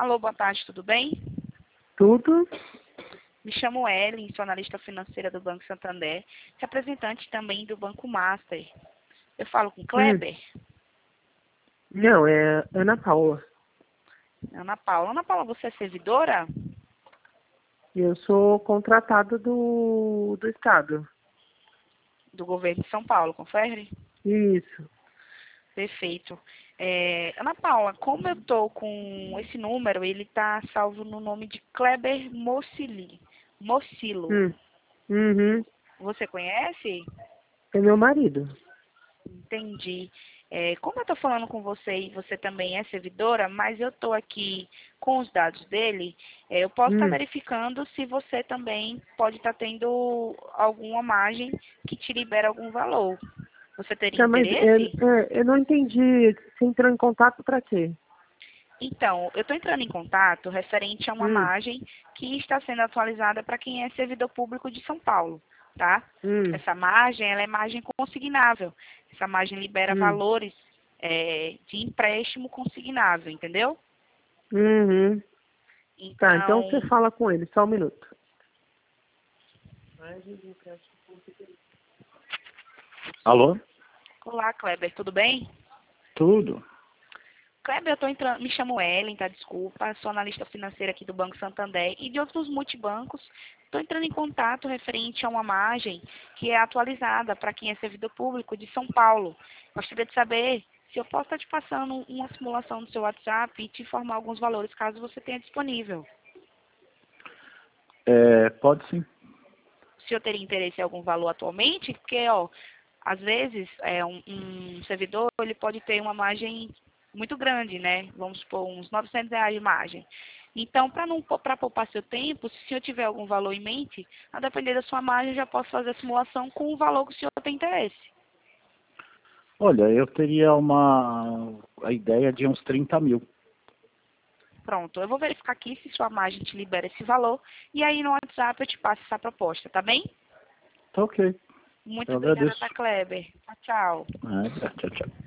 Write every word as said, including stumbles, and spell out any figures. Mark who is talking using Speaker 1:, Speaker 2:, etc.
Speaker 1: Alô, boa tarde, tudo bem?
Speaker 2: Tudo?
Speaker 1: Me chamo Ellen, sou analista financeira do Banco Santander, representante também do Banco Master. Eu falo com Kleber?
Speaker 2: Hum. Não, é Ana Paula.
Speaker 1: Ana Paula. Ana Paula, você é servidora?
Speaker 2: Eu sou contratada do, do Estado.
Speaker 1: Do governo de São Paulo, confere?
Speaker 2: Isso.
Speaker 1: Perfeito. É, Ana Paula, como eu estou com esse número, ele está salvo no nome de Kleber Mocili. Mocilo.
Speaker 2: Hum. Uhum.
Speaker 1: Você conhece?
Speaker 2: É meu marido.
Speaker 1: Entendi. É, como eu estou falando com você e você também é servidora, mas eu estou aqui com os dados dele, é, eu posso estar
Speaker 2: Hum.
Speaker 1: verificando se você também pode estar tendo alguma margem que te libera algum valor. Você teria
Speaker 2: Tá, mas é,
Speaker 1: interesse?
Speaker 2: é, eu não entendi. Você entrou em contato para quê?
Speaker 1: Então, eu estou entrando em contato referente a uma
Speaker 2: Hum.
Speaker 1: margem que está sendo atualizada para quem é servidor público de São Paulo, tá?
Speaker 2: Hum.
Speaker 1: Essa margem, ela é margem consignável. Essa margem libera
Speaker 2: Hum.
Speaker 1: valores é, de empréstimo consignável, entendeu?
Speaker 2: Uhum. Tá, então você
Speaker 1: Então,
Speaker 2: fala com ele, só um minuto. Alô?
Speaker 1: olá, Kleber, tudo bem?
Speaker 2: Tudo.
Speaker 1: Kleber, eu tô entrando, me chamo Ellen, tá? Desculpa, sou analista financeira aqui do Banco Santander e de outros multibancos. Estou entrando em contato referente a uma margem que é atualizada para quem é servidor público de São Paulo. Gostaria de saber se eu posso estar te passando uma simulação do seu WhatsApp e te informar alguns valores, caso você tenha disponível.
Speaker 2: É, pode sim.
Speaker 1: Se eu teria interesse em algum valor atualmente, porque, ó, às vezes, é, um, um servidor, ele pode ter uma margem muito grande, né? Vamos supor, uns novecentos reais de margem. Então, para não para poupar seu tempo, se eu tiver algum valor em mente, a depender da sua margem, eu já posso fazer a simulação com o valor que o senhor tem interesse.
Speaker 2: Olha, eu teria uma a ideia de uns trinta mil.
Speaker 1: Pronto, eu vou verificar aqui se sua margem te libera esse valor, e aí no WhatsApp eu te passo essa proposta, tá bem?
Speaker 2: Tá ok.
Speaker 1: Muito
Speaker 2: Eu
Speaker 1: obrigada,
Speaker 2: agradeço.
Speaker 1: tá, Kleber. Tchau, tchau.
Speaker 2: Ah, tchau, tchau.